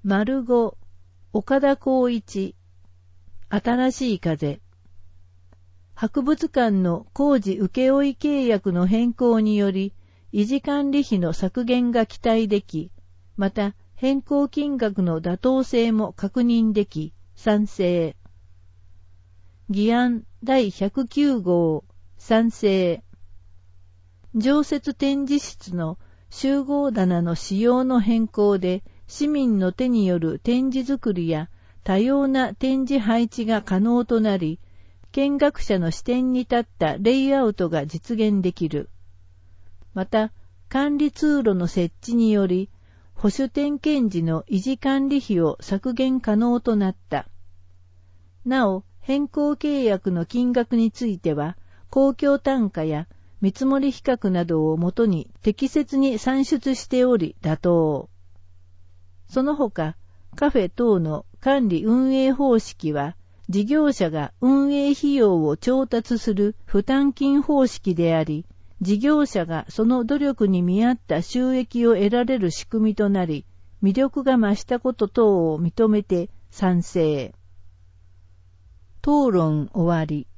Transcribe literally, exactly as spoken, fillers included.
丸ご、岡田光一、新しい風。博物館の工事請負契約の変更により、維持管理費の削減が期待でき、また変更金額の妥当性も確認でき、賛成。議案だいひゃくきゅう号、賛成。常設展示室の集合棚の仕様の変更で、市民の手による展示作りや多様な展示配置が可能となり、見学者の視点に立ったレイアウトが実現できる。また、管理通路の設置により、保守点検時の維持管理費を削減可能となった。なお、変更契約の金額については、公共単価や見積もり比較などをもとに適切に算出しており妥当。その他、カフェ等の管理運営方式は、事業者が運営費用を調達する負担金方式であり、事業者がその努力に見合った収益を得られる仕組みとなり、魅力が増したこと等を認めて賛成。討論終わり。